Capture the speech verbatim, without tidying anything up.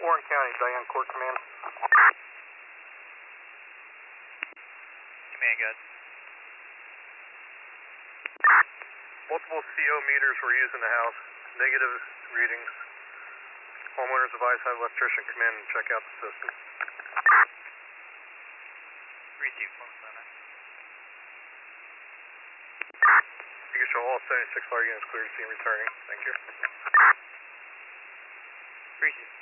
Warren County, Diane Court Command. Command, good. Multiple C O meters were used in the house. Negative readings. Homeowners advised have electrician come in and check out the system. Received, phone center. You can show all seventy-six fire units clear to scene returning. Thank you. Received.